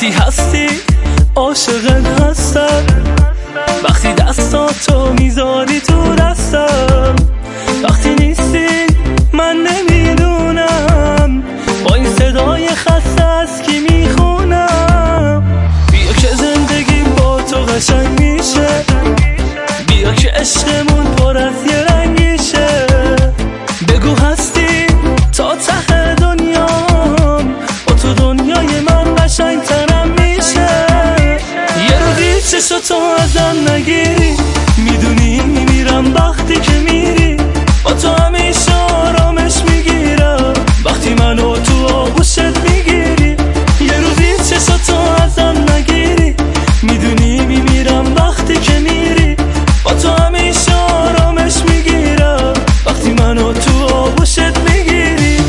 وقتی هستی عاشقت هستم، وقتی دستاتو میذاری تو دستم، وقتی نیستی من نمیدونم با این صدای خسته از کی میخونم. بیا که زندگی با تو قشنگ میشه، بیا که عشقمون پر از یه رنگیشه. بگو هستی تا ته دنیام، با تو دنیای من قشنگ ترم میشه. یه رو چشاتو ازم نگیری، میدونی میمیرم وقتی که میری. با تو همیشه آرامش میگیرم وقتی منو تو آغوشت میگیری. یه رو چشاتو ازم نگیری، میدونی میمیرم وقتی که میری. با تو همیشه آرامش میگیرم وقتی منو تو آغوشت میگیری.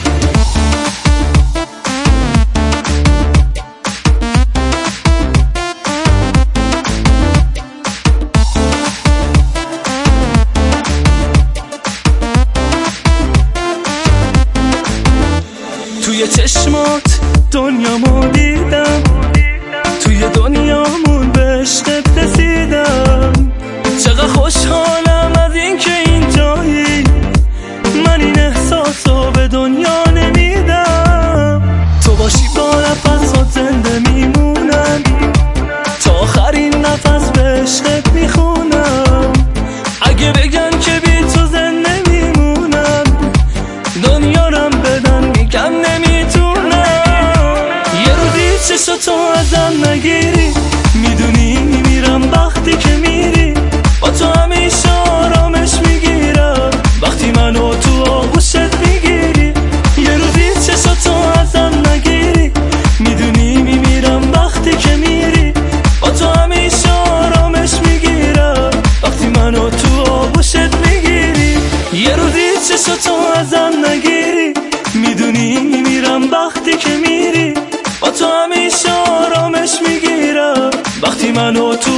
توی چشمات دنیامو دیدم، توی دنیامون به عشقت رسیدم. چقدر خوشحالم از این که اینجایی، من این احساسو به دنیا نمیدم. تو باشی با نفسات زنده میمونم، تا آخرین نفس به عشقت میخونم. اگه بگن که بی تو زنده میمونم، دنیارم بدن میگم نمیتونم. یه رو چشاتو ازم نگیری، میدونی میمیرم وقتی که میری. با تو همیشه آرامش میگیرم وقتی منو تو آغوشت میگیری. یه رو چشاتو ازم نگیری، میدونی میمیرم وقتی که میری. با تو همیشه آرامش میگیرم وقتی منو تو آغوشت میگیری. یه رو چشاتو ازم نگیری، میدونی میمیرم وقتی که میری. با تو همیشه آرامش میگیرم وقتی منو تو